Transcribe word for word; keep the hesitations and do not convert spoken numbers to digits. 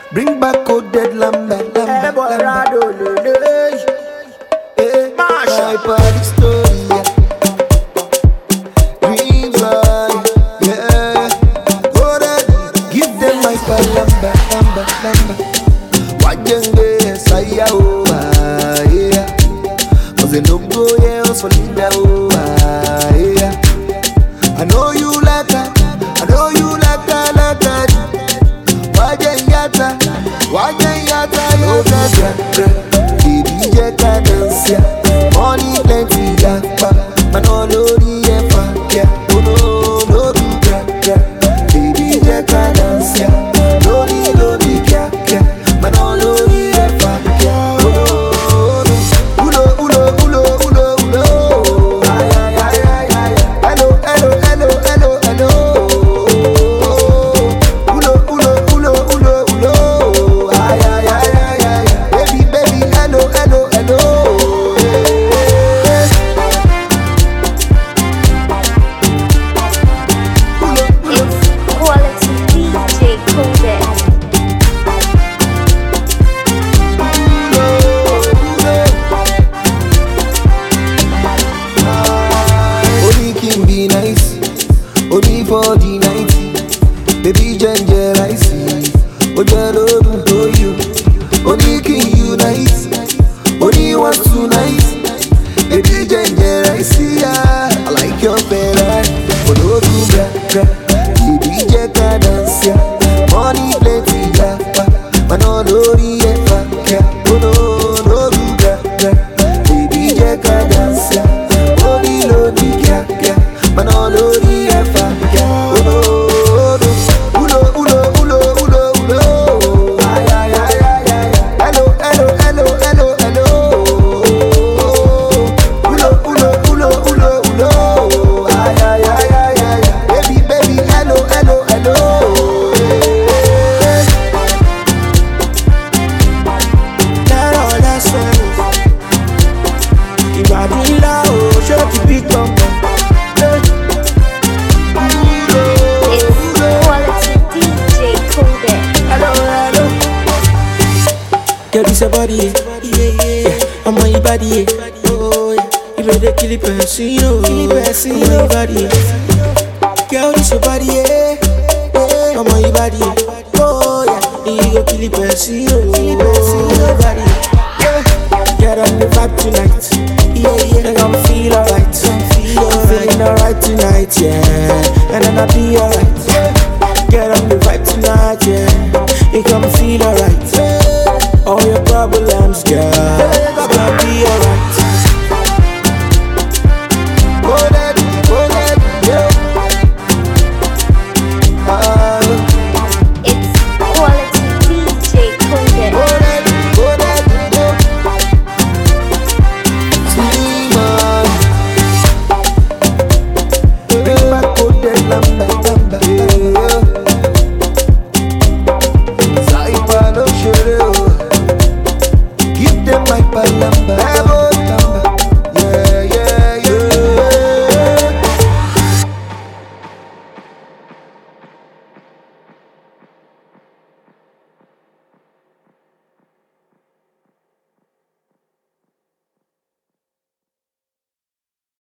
Bring back coded lamba, lamba, lamba. Hey, my party story, yeah. Dreams are, yeah. Go there, give them my car, lamba, lamba, lamba. Wajenge, saya, oh, ah, yeah. Cause they don't go, yeah, so linda, oh, ah, yeah. I know you like that, I know you like that, like that. Wajengata, wajengata, yoga, baby, jeka dance, yeah. Money plenty, yeah, man, all lori, yeah, yeah. Oh no, no, do, yeah, yeah. Baby, jeka dance, yeah. Lori, lori, yeah, yeah. Man, all lori, yeah, yeah. Oh no, ulo, ulo, ulo, ulo, ulo. Ay, ay, ay, ay, ay. Hello, hello, hello, hello, hello. Ulo, ulo, ulo, ulo, ulo. Ay, ay, ay, ay, ay. Baby, baby, hello, hello, hello. Quality D J Coded. Only can be nice, only for the night. Baby ginger I see, Ojalo to you. Only can you nice, only want tonight. Baby ginger I see, ah, I like your Ferrari. Follow you, gra gra. Baby jeka dance, yeah. Money plenty, yeah. Man all lori, yeah, yeah. Oh no, no, do gra gra. Baby jeka dance, yeah. Lori, lori, yeah, yeah. Man all lori, yeah, yeah. Oh no, no. Ulo, ulo, ulo, ulo, ulo. Ay, ay, ay, ay, ay. Hello, hello, hello, hello, hello. Ulo, ulo, ulo, ulo, ulo. Ay, ay, ay, ay, ay. Baby, baby, hello, hello, hello. Let all that soul. Ibadila, oh, show the big bumper. It's Quality D J Coded. Hello, hello. Girl, this your body, yeah, yeah. I'm on your body, oh, yeah. You better kill it, person, oh, kill it, person, I'm on your body. Girl, this your body, yeah, yeah. I'm on your body, oh, yeah. You go kill it, person, oh, kill it, person, I'm on your body, yeah. Get on the vibe tonight, yeah, yeah. And I'm feel alright, I'm feeling alright tonight, yeah. And then I'll be alright.